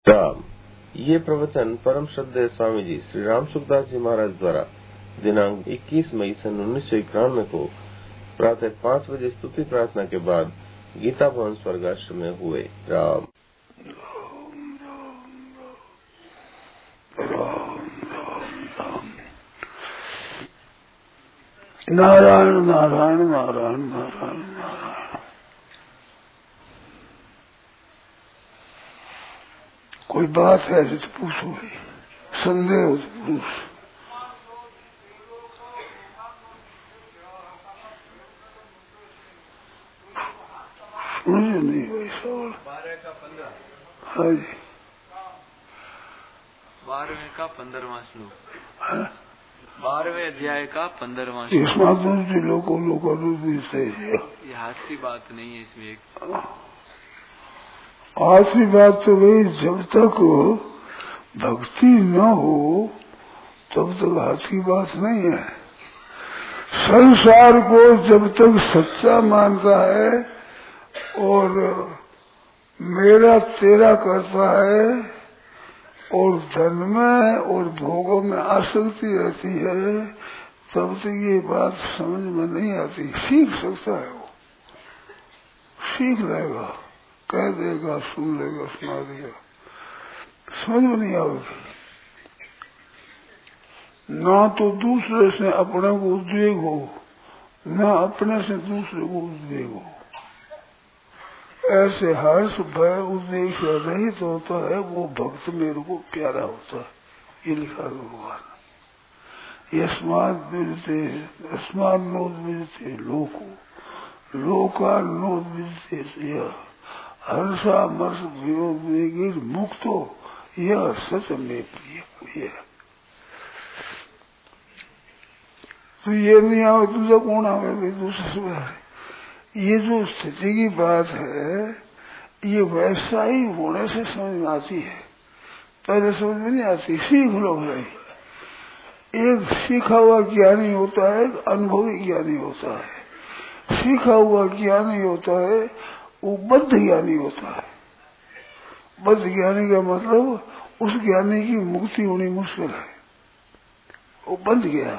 राम। ये प्रवचन परम श्रद्धेय स्वामी जी श्री राम सुखदास जी महाराज द्वारा दिनांक 21 मई सन 1991 को प्रातः 5 बजे स्तुति प्रार्थना के बाद गीता भवन स्वर्गाश्रम में हुए। राम। नारायण नारायण नारायण नारायण नारायण। कोई बात है तो पूछो, संदेह हो तो पूछ। मुझे नहीं हुई सवाल। 12 का 15। हाँ जी, 12वें का 15वां श्लोक। 12वें अध्याय का 15वां श्लोक। इसमें दूसरी लोगों से ये हाथी बात नहीं है इसमें एक। आखिरी बात तो वही, जब तक भक्ति न हो तब तक हाथ की बात नहीं है। संसार को जब तक सच्चा मानता है और मेरा तेरा करता है और धन में और भोगों में आसक्ति रहती है, तब तक ये बात समझ में नहीं आती। सीख सकता है वो, सीख लेगा, कह देगा, सुन लेगा, सुना देगा, समझ में नहीं आएगी। ना तो दूसरे से अपने को उद्वेग हो, ना अपने से दूसरे को उद्वेग हो। ऐसे हर्ष भय उद्वेग से रहित होता है वो भक्त मेरे को प्यारा होता है। ये लिखा भगवान। यस्मात् विजते अस्मात् नोद विजते लोको लोका नोद विजते हर्षा मर्ष वियोगी मुक्तो यह सच में प्रिय। तो ये नहीं आवे तुझे कौन आवे दूसरे से। ये जो स्थिति की बात है ये वैसा ही होने से समझ में आती है, पहले समझ में नहीं आती। सीख लो भाई। एक सीखा हुआ ज्ञानी होता है, एक अनुभवी ज्ञानी होता है। सीखा हुआ ज्ञानी होता है वो बद्ध ज्ञानी होता है। बद्ध ज्ञानी का मतलब उस ज्ञानी की मुक्ति होनी मुश्किल है, वो बंध गया।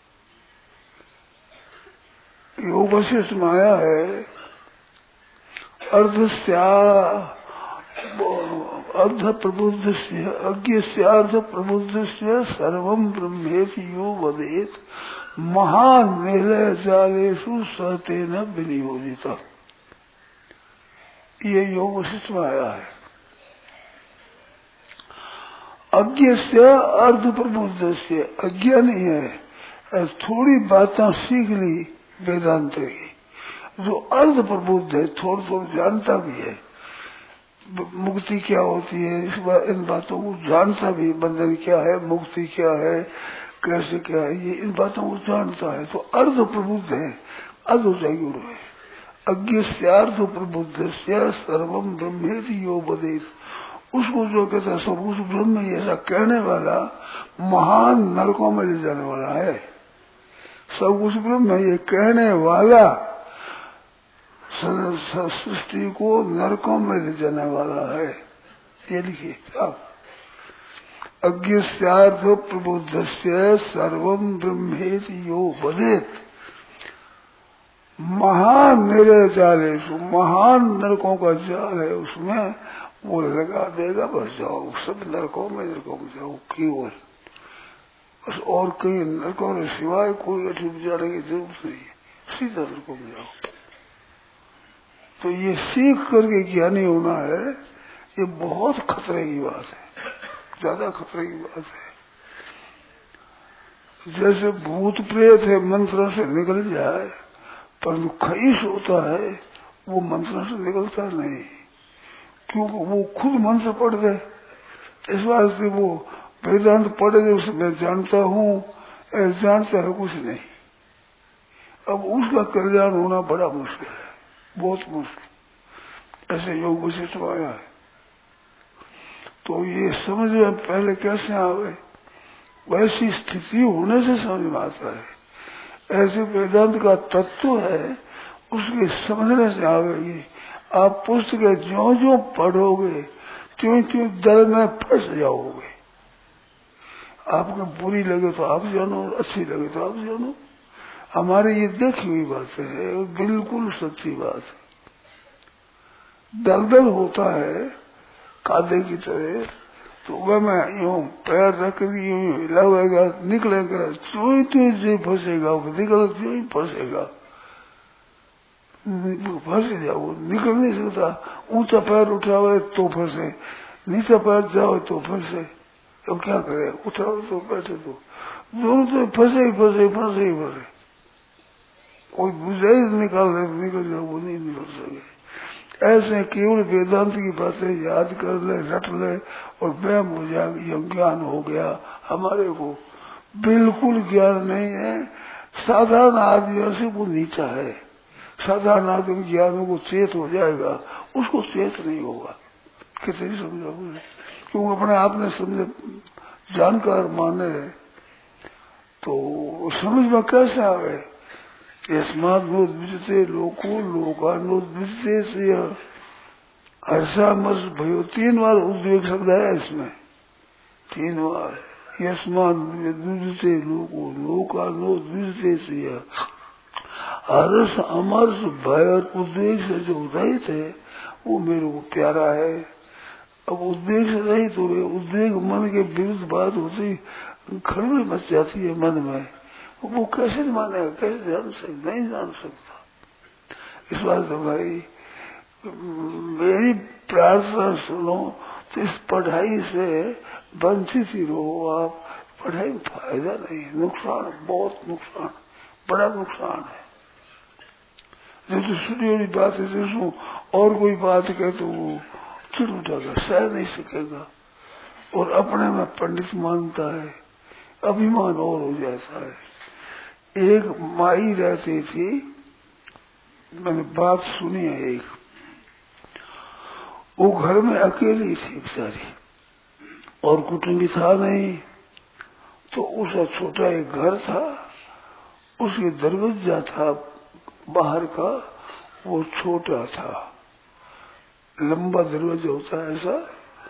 योग वशिष्ठ में आया है, अर्ध प्रबुद्ध अज्ञ से अर्ध प्रबुद्ध से सर्वम ब्रह्मेति यो वदेत महान मेले जालेषु सहते न विनियोजिता। ये योग वशिष्ठ में आया है। अज्ञ से अर्ध प्रबुद्ध से अज्ञानी है, थोड़ी बातें सीख ली वेदांत की। जो अर्ध प्रबुद्ध है, थोड़ा थोड़ा जानता भी है मुक्ति क्या होती है, इन बातों को जानता भी, बंधन क्या है, मुक्ति क्या है, कैसे क्या है, ये इन बातों को जानता है। तो अर्ध प्रबुद्ध है, अर्ध गुरु है। अज्ञ से अर्ध प्रबुद्ध से सर्वम ब्रह्मेति यो वदेत। उसको जो कहता है सब उस ब्रह्म ही, ऐसा कहने वाला महान नरकों में ले जाने वाला है। सब कुछ ब्रह्म है ये कहने वाला सृष्टि को नरकों में ले जाने वाला है। ये लिखिए आप। अज्ञ स्यार्थ प्रबुद्ध से सर्वम ब्रह्मेति यो वदेत महान मेरे जाले, महान नरकों का जाल है, उसमें वो लगा देगा। बस जाओ सब नरकों में जाओ केवल, बस और कहीं नरकों में सिवाय कोई अटूट जाने की जरूरत नहीं है, सीधा नरकों में जाओ। तो ये सीख करके ज्ञानी होना है, ये बहुत खतरे की बात है, ज्यादा खतरे की बात है। जैसे भूत प्रेत है मंत्रों से निकल जाए, परंतु खईस होता है वो मंत्रों से निकलता नहीं, क्योंकि वो खुद मंत्र पढ़ गए। इस वास्ते वो वेदांत पढ़े उसे मैं जानता हूँ, जानता है कुछ नहीं। अब उसका कल्याण होना बड़ा मुश्किल है, बहुत मुश्किल। ऐसे योग वशिष्ठ आया है। तो ये समझ में पहले कैसे आवे, वैसी स्थिति होने से समझ में आता है। ऐसे वेदांत का तत्व है, उसके समझने से आवेगी। आप पुस्तकें जो जो पढ़ोगे त्यों त्यों जल में फंस जाओगे। आपको बुरी लगे तो आप जानो, अच्छी लगे तो आप जानो। हमारे ये देखी हुई बात है और बिल्कुल सच्ची बात है। दलदल होता है कादे की तरह, तो वह मैं यूं पैर रख यूं हिलावेगा, निकलेगा, चोई तो जो फंसेगा, निकल क्यों ही फंसेगा, फंस जाओ, निकल नहीं सकता। ऊंचा पैर उठावे तो फंसे, नीचा पैर जाओ तो फंसे, तो क्या करे, उठाओ तो बैठे तो दोनों तो फंसे ही फंसे, फंसे ही फंसे। कोई गुजारिश निकल जाओ, वो नहीं निकल सके। ऐसे केवल वेदांत की बातें याद कर ले, रट ले और व्यायाम हो जाए, यह ज्ञान हो गया। हमारे को बिल्कुल ज्ञान नहीं है। साधारण आदमी से वो नीचा है। साधारण आदमी ज्ञान को चेत हो जाएगा, उसको चेत नहीं होगा। कितने समझाओगे, क्यों अपने आप ने समझे जानकार माने तो समझ में कैसे आवे। यस्माद्भुजते लोको लोकानुद्विजते से हर्षामर्ष भयो, 3 बार उद्वेग शब्द है इसमें, 3 बार। यस्माद्भुजते लोको लोकानुद्विजते से हर्ष अमर्ष भय और उद्वेग से जो रहित है वो मेरे को प्यारा है। अब उद्वेग से रहित हो गए, उद्वेग मन के विरुद्ध बात होती, खड़बड़ मच जाती है मन में, वो कैसे मानेगा, कैसे जान सकता, नहीं जान सकता। इस बात तो भाई मेरी प्रार्थना सुनो, तो इस पढ़ाई से वंचित ही रहो आप। पढ़ाई में फायदा नहीं, नुकसान, बहुत नुकसान, बड़ा नुकसान है। जैसे सुनी वाली बात है, जैसे और कोई बात कहे तो वो चिड़ उठागा, सह नहीं सकेगा और अपने में पंडित मानता है, अभिमान और हो जाता है। एक माई रहती थी, मैंने बात सुनी है एक, वो घर में अकेली थी बेचारी और कुटुंबी था नहीं, तो उसका छोटा एक घर था, उसके दरवाजा था बाहर का, वो छोटा था, लंबा दरवाजा होता है ऐसा।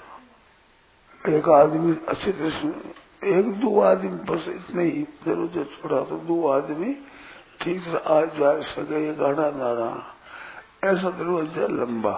एक आदमी अच्छे तरह से, 1-2 आदमी बस, इतने ही दरवाजा छोड़ा तो 2 आदमी ठीक से आ जा सके, ये गाढ़ा नारा ऐसा दरवाजा लंबा।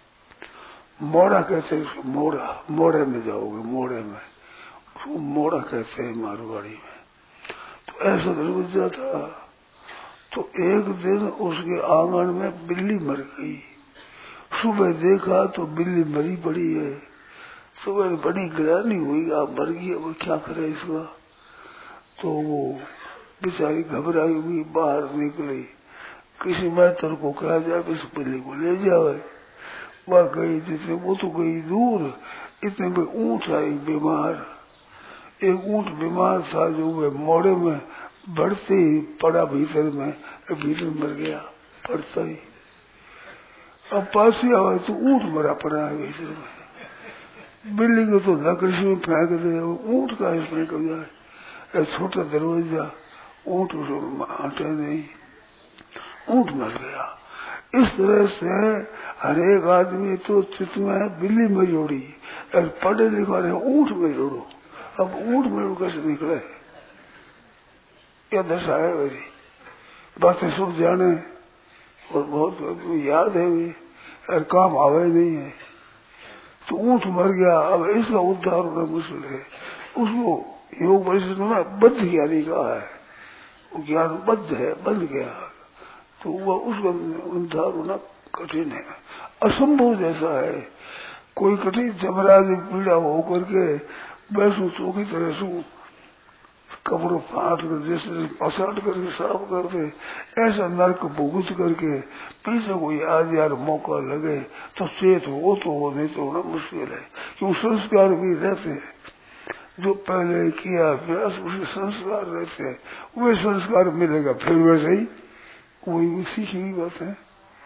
मोड़ा कहते हैं उसको, मोड़े में जाओगे, मोड़े में, उसको मोड़ा कहते हैं मारवाड़ी में। तो ऐसा दरवाजा था। तो एक दिन उसके आंगन में बिल्ली मर गई। सुबह देखा तो बिल्ली मरी पड़ी है। सुबह बड़ी ग्रहणी हुई, आप मर गई, वो क्या करे इसका। तो वो बेचारी घबराई हुई बाहर निकली, किसी मैटर को कहा जाए इस बिल्ली को ले जाए। वह गई, जिससे वो तो गई दूर, इतने में ऊंट आई बीमार। एक ऊंट बीमार था जो वह मोड़े में बढ़ते ही पड़ा भीतर में, भीतर मर गया पड़ता ही। अब पास ही आवा तो ऊंट मरा पड़ा है भीतर में। बिल्ली को तो लकड़ी में फेंक दे, ऊंट का इसमें कर जाए। छोटा दरवाजा, ऊंट उसको आटे नहीं, ऊंट मर गया। इस तरह से हर एक आदमी तो चित्त में बिल्ली में जोड़ी और पढ़े लिखा रहे ऊंट में जोड़ो। अब ऊंट में कैसे निकले, क्या दशा है मेरी। बातें सब जाने और बहुत याद है भी और काम आवे नहीं है। तो ऊंट मर गया, अब इसका उद्धार होना मुश्किल है। उसको योग वैशिष्ट में बद्ध ज्ञानी कहा है, वो ज्ञान बद्ध है, बंध गया, तो वह उसका उद्धार होना कठिन है, असंभव जैसा है। कोई कठिन जमराज पीड़ा हो करके वैसू चौकी तरह सू कपड़ों फाट कर जैसे पसाट करके साफ करते, ऐसा नरक भुगत करके पीछे कोई आज यार मौका लगे तो चेत हो, तो हो, नहीं तो होना मुश्किल है। क्यों संस्कार भी रहते हैं, जो पहले किया अभ्यास उसके संस्कार रहते हैं, वे संस्कार मिलेगा फिर वैसे ही कोई सीखी हुई बात है।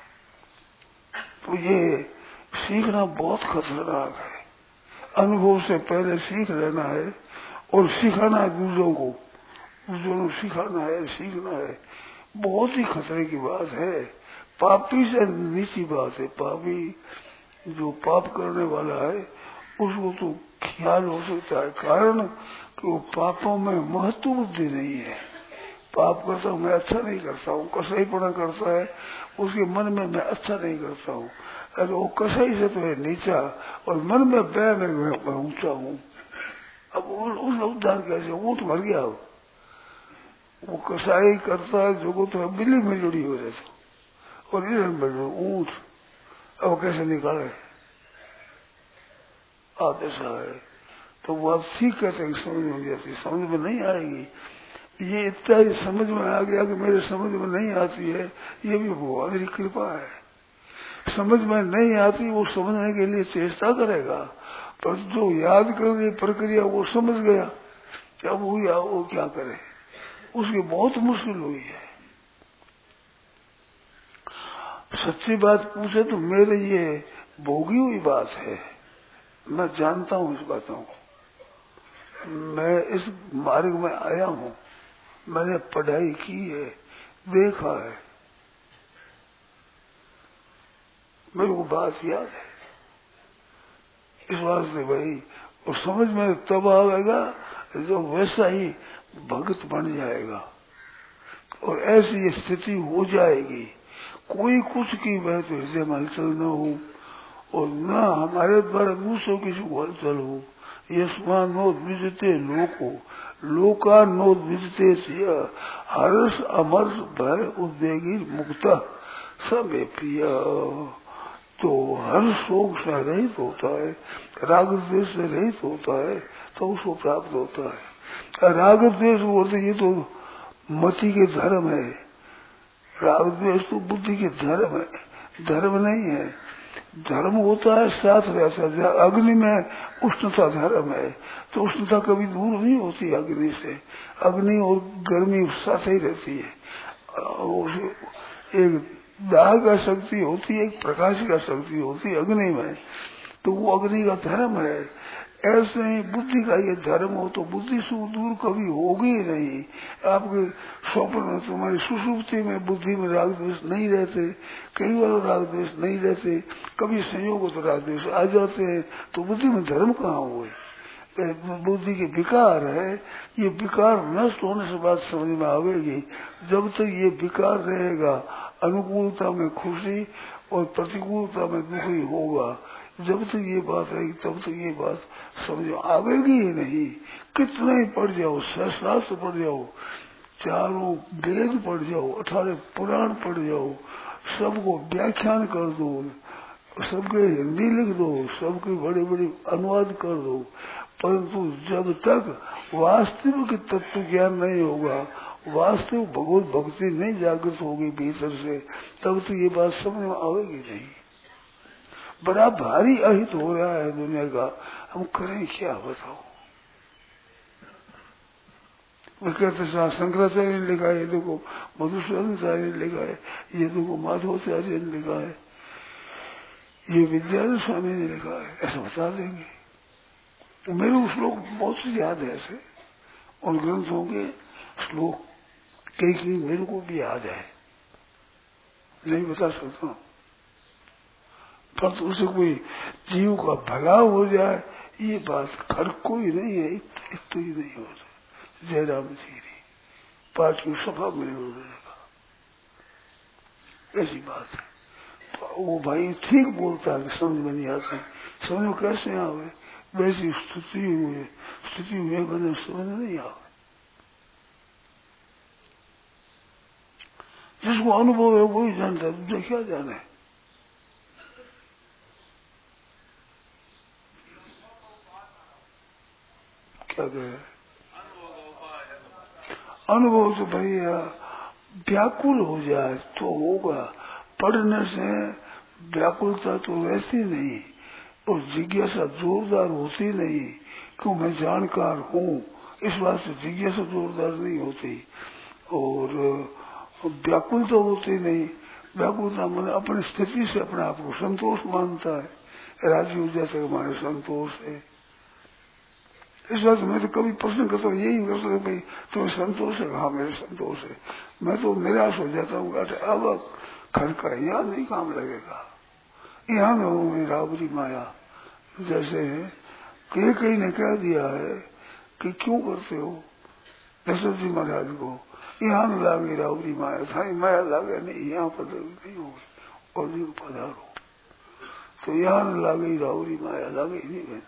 तो ये सीखना बहुत खतरनाक है, अनुभव से पहले सीख लेना है और सिखाना है दूसरों को, सिखाना है, सीखना है। बहुत ही खतरे की बात है, पापी से नीची बात है। पापी जो पाप करने वाला है उसको तो ख्याल हो सकता है, कारण कि वो पापों में महत्व बुद्धि नहीं है। पाप करता हूँ मैं अच्छा नहीं करता हूँ, कसाईपना करता है उसके मन में मैं अच्छा नहीं करता हूँ। अरे वो कसाई से तो है नीचा और मन में मैं ऊंचा हूँ। अब उसका उद्धार कैसे? ऊँट मर गया, वो कसाई करता है जो तो है बिल्ली में जुड़ी हो जाता और ऊँट अब कैसे निकाले? आप ऐसा है तो वो आप ठीक कहते हैं, समझ में जाती, समझ में नहीं आएगी। ये इतना ही समझ में आ गया कि मेरे समझ में नहीं आती है, ये भी भगवान की कृपा है। समझ में नहीं आती वो समझने के लिए चेष्टा करेगा, पर जो याद करने प्रक्रिया वो समझ गया कि अब वो क्या करे, उसकी बहुत मुश्किल हुई है। सच्ची बात पूछे तो मेरे ये भोगी हुई बात है, मैं जानता हूँ इस बातों को। मैं इस मार्ग में आया हूँ, मैंने पढ़ाई की है, देखा है, मेरे को बात याद है। इस वास्ते भाई और समझ में तब आएगा जब वैसा ही भक्त बन जाएगा और ऐसी स्थिति हो जाएगी, कोई कुछ की वह तो हृदय में हलचल न हो और न हमारे द्वारा दूसरों किसी को हलचल हो। यस्मानोद्विजते लोको लोकानोद्विजते हर्ष अमर्ष भय उद्वेगी मुक्त समय प्रिय। तो हर शोक से रहित होता है, राग द्वेष से रहित होता है तो उसको प्राप्त होता है। राग द्वेष बोलते ये तो मति के धर्म है, राग द्वेष तो बुद्धि के धर्म है, धर्म नहीं है। धर्म होता है साथ रहता है, अग्नि में उष्णता धर्म है, तो उष्णता कभी दूर नहीं होती अग्नि से, अग्नि और गर्मी साथ ही रहती है। एक दाह का शक्ति होती है, एक प्रकाश का शक्ति होती है अग्नि में, तो वो अग्नि का धर्म है। ऐसे ही बुद्धि का ये धर्म हो तो बुद्धि से दूर कभी होगी ही नहीं। आपके स्वप्न में तुम्हारी सुषुप्ति में बुद्धि में राग द्वेष नहीं रहते, कई बार राग द्वेष नहीं रहते, कभी संयोग हो तो राग द्वेष आ जाते हैं, तो बुद्धि में धर्म कहाँ हुए? बुद्धि के विकार है, ये विकार नष्ट होने से बात समझ में आवेगी। जब तक ये विकार रहेगा अनुकूलता में खुशी और प्रतिकूलता में दुखी होगा, जब तक ये बात रहेगी तब तक ये बात समझ आवेगी ही नहीं। कितना ही पढ़ जाओ, शास्त्र पढ़ जाओ, चारों वेद पढ़ जाओ, 18 पुराण पढ़ जाओ, सबको व्याख्यान कर दो, सबके हिंदी लिख दो, सबके बड़े बड़े अनुवाद कर दो, परंतु जब तक वास्तविक तत्व ज्ञान नहीं होगा, वास्तविक भगवत भक्ति नहीं जागृत होगी भीतर से, तब तो ये बात समझ में आवेगी नहीं। बड़ा भारी अहित हो रहा है दुनिया का, हम करें क्या बताओ? मैं कहते शंकराचार्य ने लिखा है, ये देखो मधुसूदन आचार्य ने लिखा है, ये देखो माधवाचार्य ने लिखा है, ये विद्यानंद स्वामी ने लिखा है, ऐसा बता देंगे। तो मेरे को श्लोक बहुत से याद है, ऐसे उन ग्रंथों के श्लोक कई मेरे को भी याद है, नहीं बता सकता हूँ, पर तो उसे कोई जीव का भला हो जाए ये बात हर कोई नहीं है, इतना ही नहीं होता। जयराम जी ने पांचवी सभा में उन्होंने कहा, ऐसी बात है। तो वो भाई ठीक बोलता है, समझ में नहीं आती, समझ में कैसे आवे? वैसी स्थिति हुई बने समझ नहीं आवे। जिसको अनुभव है वही जानता है, तुझे क्या जाना है? क्या कहे अनुभव तो भैया व्याकुल हो जाए तो होगा, पढ़ने से व्याकुलता तो वैसी नहीं और जिज्ञासा जोरदार होती नहीं, क्यों मैं जानकार हूँ इस बात से जिज्ञासा जोरदार नहीं होती, और व्याकुलता होती नहीं। व्याकुलता मैंने अपनी स्थिति से अपने आप को संतोष मानता है, राजी हो जाता है हमारे संतोष है। इस बात मैं तो कभी प्रश्न करता हूँ, यही करता हूँ भाई तुम्हें संतोष है? हाँ मेरे संतोष है। मैं तो निराश हो जाता हूँ, अब घर का यहाँ नहीं काम लगेगा, यहाँ में हूँ रावरी माया, जैसे कई ने कह दिया है कि क्यों करते हो दशरथ जी महाराज को, यहाँ न लागे रावरी माया, सारी माया लागे नहीं, यहाँ पर नहीं होगी और जी पधारो, तो यहाँ न लागे रावरी माया, लागे नहीं बहन,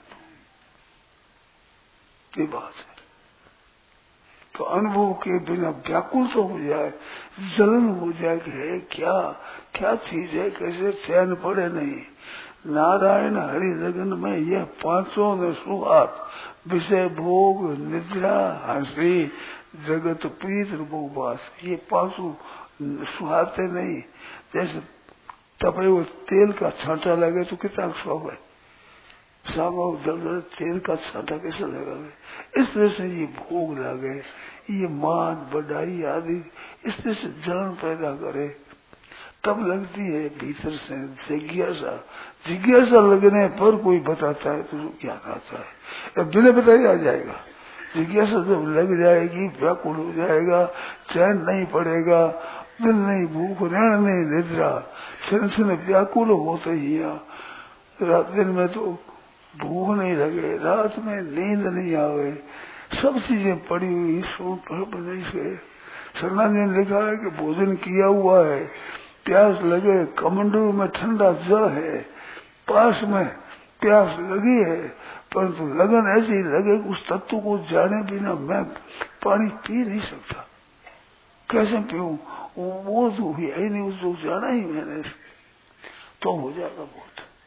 ये बात है। तो अनुभव के बिना व्याकुल तो हो जाए, जलन हो जाए कि है क्या क्या चीज है, कैसे चैन पड़े नहीं। नारायण हरि लगन में यह पांचों ने सुहात, विषय भोग निद्रा हंसी जगत प्रीत भोगवास, ये पांचों सुहाते नहीं। जैसे तपे हुए तेल का छांटा लगे तो कितना स्वाद है, सामो जल तेल का छांटा कैसे लगा, इस तरह से ये भोग लगे, ये मान बढ़ाई आदि इस तरह से जलन पैदा करे, तब लगती है भीतर से जिज्ञासा। जिज्ञासा लगने पर कोई बताता है तो क्या आता है, अब बिना बताए आ जाएगा। जिज्ञासा जब लग जाएगी व्याकुल हो जाएगा, चैन नहीं पड़ेगा, दिल नहीं भूख रहन नहीं निद्रा, क्षण व्याकुल होते ही रात दिन में तो भूख नहीं लगे, रात में नींद नहीं आवे, सब चीजें पड़ी हुई नहीं से। शरणाजी ने लिखा है कि भोजन किया हुआ है, प्यास लगे, कमंडलू में ठंडा जल है, पास में प्यास लगी है, परंतु लगन ऐसी लगे उस तत्व को जाने बिना मैं पानी पी नहीं सकता, कैसे पीऊं, वो तो है नहीं, उसको जाना ही मैंने, तो हो जाएगा बहुत।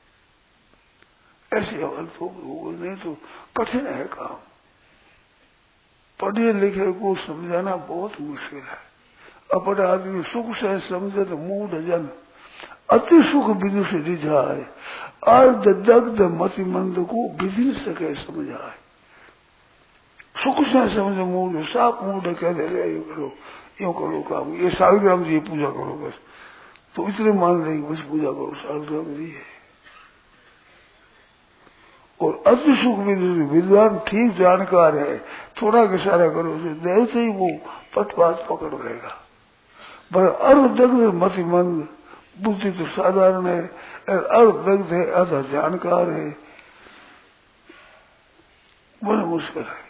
ऐसे अवल तो नहीं तो कठिन है काम, पढ़े लिखे को समझाना बहुत मुश्किल है। अपना आदमी सुख से समझे तो मूढ़ जन अति सुख विधि से रिझाए, अर्ध दग्ध मति मंद को विधि न सके समझाए। सुख से समझे मूढ़, साफ मूढ़ कह दे रहे यो करो काम, ये सालग्राम जी पूजा करो बस, तो इतने मान लेंगे बस पूजा करो सालग्राम जी है। और अति सुख विद्वान ठीक जानकार है, थोड़ा इशारा करो देर से ही वो पटपात पकड़ लेगा। पर अर्धदग्ध मतिमंद, बुद्धि तो साधारण है, अर्धदग्ध है, आधा जानकार है, बड़ा मुश्किल है।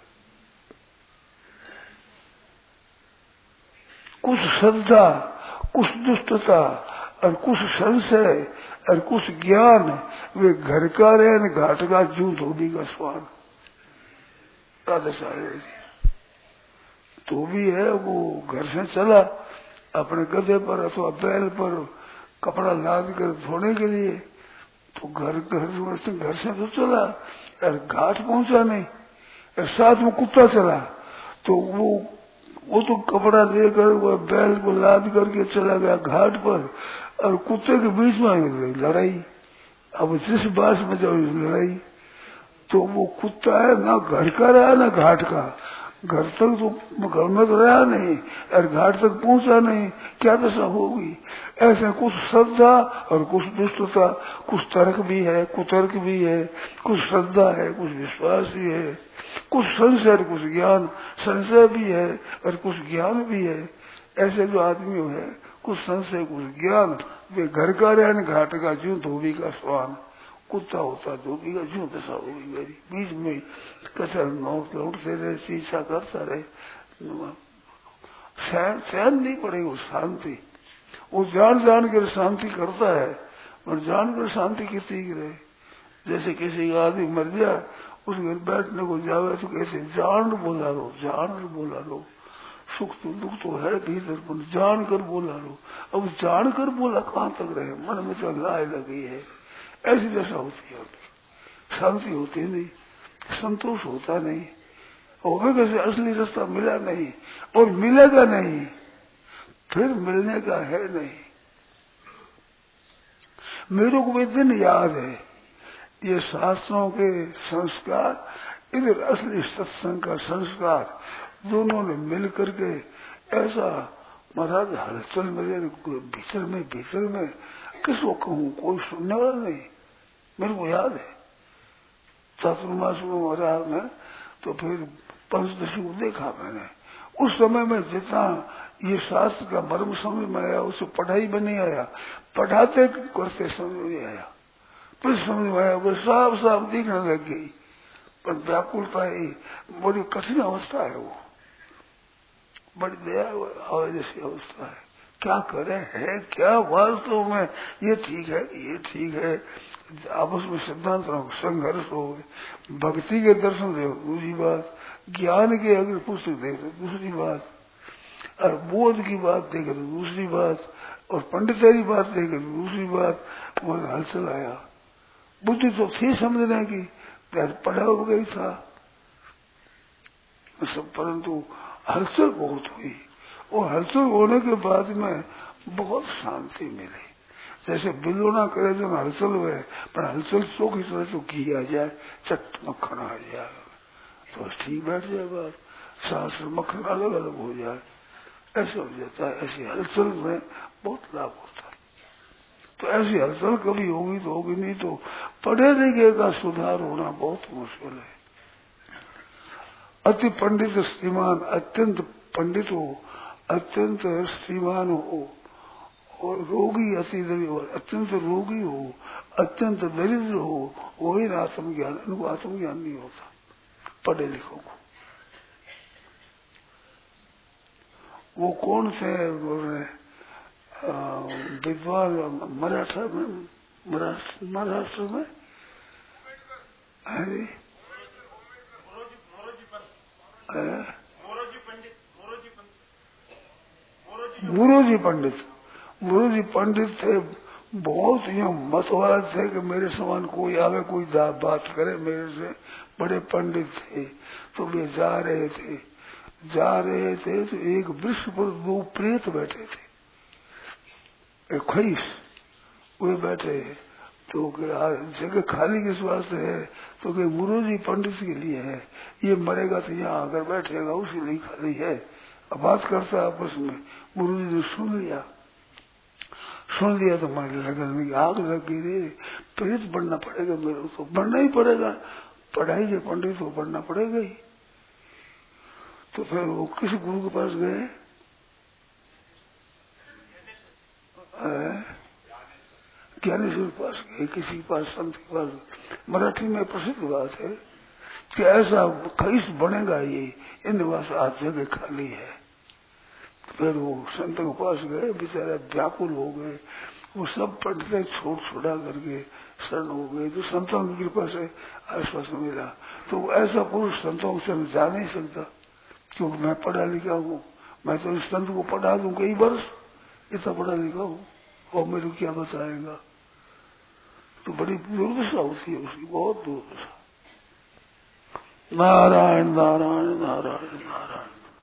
कुछ श्रद्धा, कुछ दुष्टता और कुछ संशय और कुछ ज्ञान, वे घर का रहे न घाट का जू धोबी का स्वान। राधा साहेब धोबी है, वो घर से चला अपने गधे पर अथवा बैल पर कपड़ा लाद कर धोने के लिए, तो घर से तो चला और घाट पहुंचा नहीं, और साथ में कुत्ता चला, तो वो तो कपड़ा लेकर वो बैल को लाद करके चला गया घाट पर, और कुत्ते के बीच में लड़ाई। अब जिस बात में जब लड़ाई, तो वो कुत्ता है ना घर का रहा ना घाट का, घर तक तो घर में तो रहा नहीं और घाट तक पहुंचा नहीं, क्या दशा होगी। ऐसे कुछ श्रद्धा और कुछ दुष्टता, कुछ तर्क भी है, कुतर्क भी है, कुछ श्रद्धा है, कुछ विश्वास भी है, कुछ संशय, कुछ ज्ञान, संशय भी है और कुछ ज्ञान भी है। ऐसे जो आदमी है, कुछ संशय कुछ ज्ञान, वे घर का रहे घाट का ज्यों धोबी का स्वान। कुत्ता होता धोबी का ज्यों दशा होगी मेरी, बीच में कचर नोट लौटते रहे, शीशा करता रहे, सहन नहीं पड़ेगी वो शांति। वो जान कर शांति करता है, और जान कर शांति कितनी रहे। जैसे किसी का आदमी मर जाए, उस घर बैठने को जावे तो कैसे जान बोला लो, जान बोला लो, सुख तो दुख तो है भीतर, पर जान कर बोला लो। अब जान कर बोला कहाँ तक रहे, मन में तो लाए लगी है, ऐसी दशा होती है, शांति होती नहीं, संतोष होता नहीं, और कैसे असली रास्ता मिला नहीं और मिलेगा नहीं, फिर मिलने का है नहीं। मेरे को भी दिन याद है, ये शास्त्रों के संस्कार, इधर असली सत्संग का संस्कार, दोनों ने मिल करके ऐसा महाराज हलचल मेरे भीतर में किसको कहूँ, कोई सुनने वाला नहीं। मेरे को याद है चातुर्मास में महाराज में, तो फिर पंचदशी को देखा मैंने। उस समय में जितना ये शास्त्र का मर्म समझ में आया, उसे पढ़ाई में नहीं आया, पढ़ाते करते समझ में आया, फिर समझ में आया, वो साफ साफ दिखने लग गई। पर व्याकुलता ही बड़ी कठिन अवस्था है, वो बड़ी दया आवे जैसी अवस्था है। क्या करे है क्या वास्तव में, ये ठीक है ये ठीक है, आपस में सिद्धांत संघर्ष हो, भक्ति के दर्शन दे दूसरी बात, ज्ञान के अगर पुस्तक दे तो दूसरी बात, और बोध की बात देखे तो दूसरी बात, और पंडितारी बात देखे तो दूसरी बात। वो हलचल आया, बुद्धि तो थी समझने की, पढ़ा हो गई था सब, परंतु हलचल बहुत हुई, और हलचल होने के बाद में बहुत शांति मिली। जैसे बिलोना करे तो हलचल हुए, पर हलचल चौकी तरह तो किया जाए, चट मक्खन आ जाए तो ठीक बैठ जाए बात, सांस मक्खन अलग अलग हो जाए, ऐसा हो जाता है। ऐसी हलचल में बहुत लाभ होता है। तो ऐसी हलचल कभी होगी तो होगी, नहीं तो पढ़े लिखे का सुधार होना बहुत मुश्किल है। अति पंडित श्रीमान, अत्यंत पंडित हो, अत्यंत श्रीमान हो, और रोगी अति दरिद्र हो, अत्यंत रोगी हो, अत्यंत दरिद्र हो, वही आत्मज्ञान, उनको आत्मज्ञान नहीं होता पढ़े लिखों को। वो कौन से विद्वान महाराष्ट्र में मोरोजी पंडित थे, बहुत ही मत वाला थे कि मेरे समान कोई आवे कोई बात करे मेरे से, बड़े पंडित थे। तो वे जा रहे थे तो एक वृक्ष पर दो प्रेत बैठे थे, एक खईस, वे बैठे, तो जगह खाली किस वास्ते है, तो कि मोरोजी पंडित के लिए है, ये मरेगा तो यहाँ आकर बैठेगा, उसी लिए खाली है। अब बात करता आपस में, मोरोजी ने सुन लिया तो हमारे लगन में आग लग गई रे, प्रेत बनना पड़ेगा मेरे को, बनना ही पड़ेगा, पढ़ाई के पंडित को बनना पड़ेगा ही। तो फिर वो किसी गुरु के पास गए, ज्ञानेश्वर के पास गए, किसी के पास, संत के पास। मराठी में प्रसिद्ध बात है कि ऐसा खईस बनेगा ये, इन पास आज जगह खाली है। फिर वो संत के पास गए, बेचारे व्याकुल हो गए, वो सब पंडित छोड़ा करके शरण हो गए। तो संतों की कृपा से आश्वासन मिला। तो ऐसा पुरुष संतों से जा नहीं सकता, क्योंकि मैं पढ़ा लिखा हूँ, मैं तो इस संत को पढ़ा दूं कई वर्ष, इतना पढ़ा लिखा हूँ, और मेरे क्या बताएगा। तो बड़ी दुर्दशा होती है उसकी, बहुत दुर्दशा। नारायण नारायण नारायण नारायण।